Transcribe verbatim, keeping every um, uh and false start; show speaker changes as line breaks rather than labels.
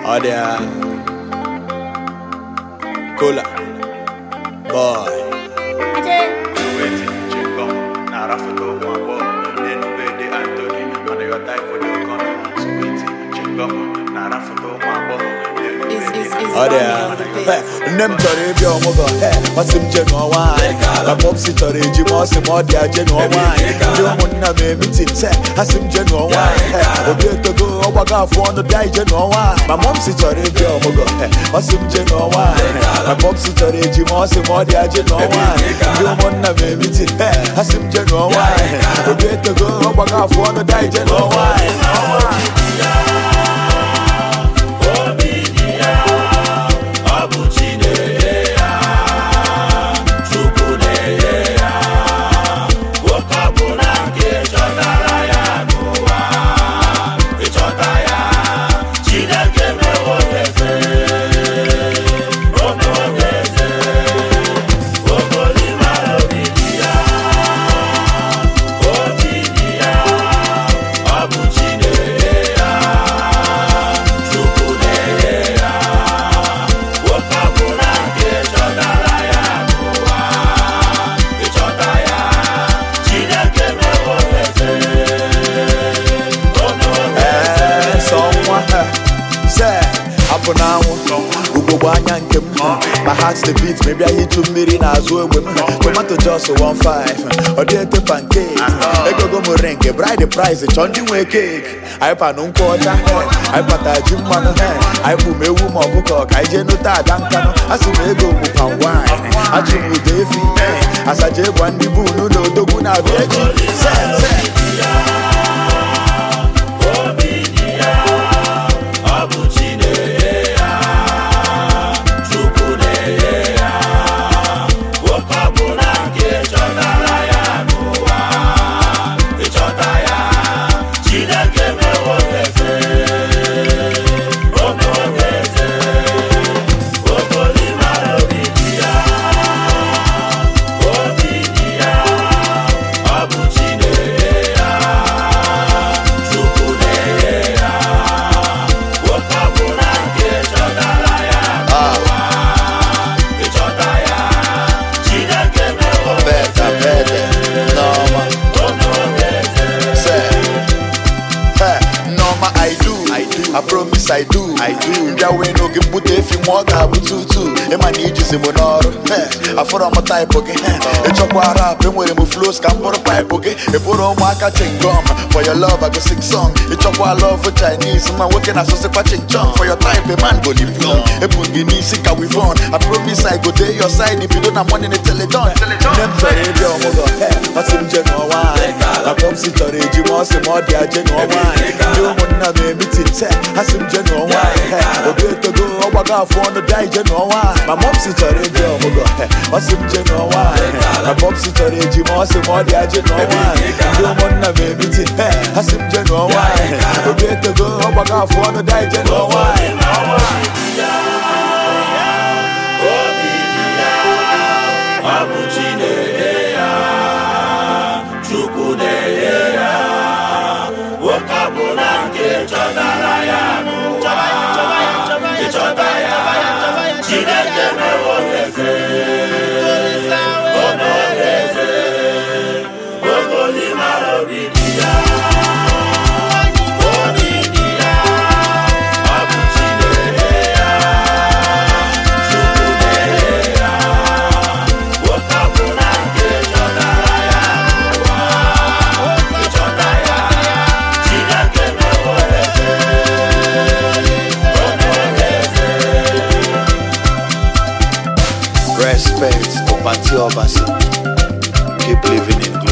Oh there, Cola, boy. Oh there, nem tori bi omogo, hey, wasim jeno wine. My popsi tori jimo se modia jeno wine. Jo munna me meeting say, asim jeno wine. Hey, obi to go obaga for no die jeno wine. My momsi tori bi omogo, hey, wasim jeno wine. My popsi tori jimo se modia jeno wine. Jo munna me meeting, hey, asim jeno wine. Obi to go obaga for no die jeno wine. My heart's the beat, maybe I hit you miri na azụ egbe m. Tomato just one five, ọ dị ete pancake. Ego go mo renge, bride the price, chọ ndị nwe cake. Anyị pa nụ nkwụ ọcha, anyị pata ji mmanụ, anyị bụ m ewu ma ọkụkọ ka anyị jee nụta ada nkanụ. Asị m ego bụ pan wine, achụ m ude efi, asaja egwa ndị bụ n'ụlọ odogwu na-abịa echi. I promise I do, I do. Nja we no give put if you more ga bututu. E man iji se monoro. I for my type okay. E chokwa rap, e nwere mu flows ka mboro pipe okay. E puro mo aka chingom. For your love I go sing song. E chokwa love for Chinese, man working as so kwa chingchong. For your type a man go live long. E pungi ni sika we fun. I promise I go dey your side if you don't have money in the teledon. Nem tori bi omogo. Asim jeno wine. My popsi tori jimo se modia jeno wine. Jo munna me meeting say. Asim jeno wine, obi to go obaga for no die jeno wine. My mom sit tori bi omogo, asim jeno wine. My pop sit tori jimo se modia jeno wine. Jo munna me meeting, asim jeno wine. Obi to go obaga for no die jeno wine. Respect, Opati Obasi. Keep living in